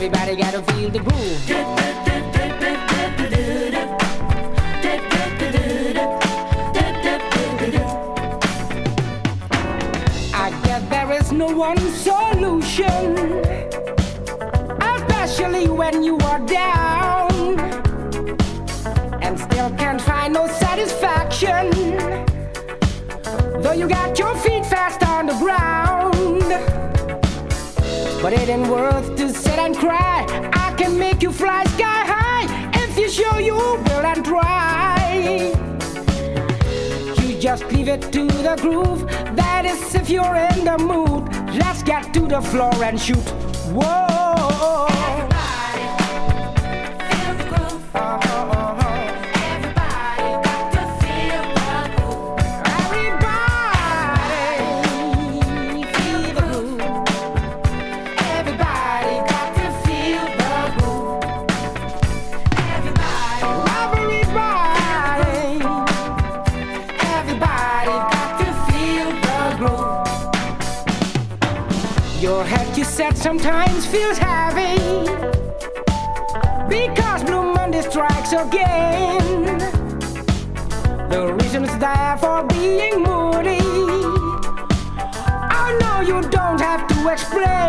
Everybody gotta feel the groove. I guess there is no one solution, especially when you are down and still can't find no satisfaction, though you got your feet fast on the ground. But it ain't worth to sit and cry. I can make you fly sky high if you show you will and try. You just leave it to the groove. That is if you're in the mood. Let's get to the floor and shoot. Whoa. Your head, you said, sometimes feels heavy because Blue Monday strikes again. The reason is there for being moody. I know you don't have to explain.